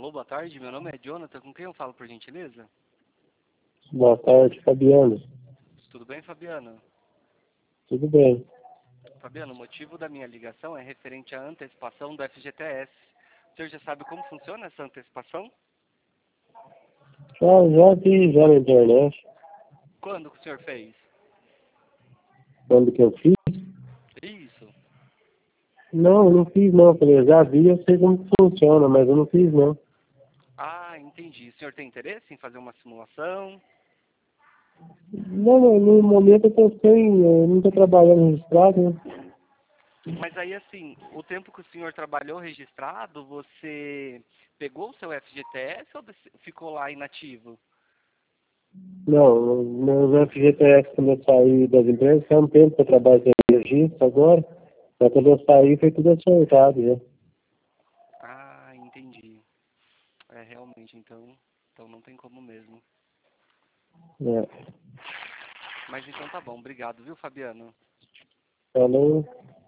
Alô, boa tarde. Meu nome é Jonathan. Com quem eu falo, por gentileza? Boa tarde, Fabiano. Tudo bem, Fabiano? Tudo bem? Fabiano, o motivo da minha ligação é referente à antecipação do FGTS. O senhor já sabe como funciona essa antecipação? Já vi já na internet. Quando que o senhor fez? Quando que eu fiz? Isso. Não, eu não fiz não. Falei, já vi, eu sei como que funciona, mas eu não fiz não. Ah, entendi. O senhor tem interesse em fazer uma simulação? Não, no momento eu tô eu não tô trabalhando registrado, né? Mas aí, assim, o tempo que o senhor trabalhou registrado, você pegou o seu FGTS ou ficou lá inativo? Não, meus FGTS quando eu saí das empresas, faz um tempo que eu trabalho sem registro agora, mas quando eu saí foi tudo acertado já. Ah, entendi. É, realmente, então não tem como mesmo. É. Mas então tá bom. Obrigado, viu, Fabiano? Falou.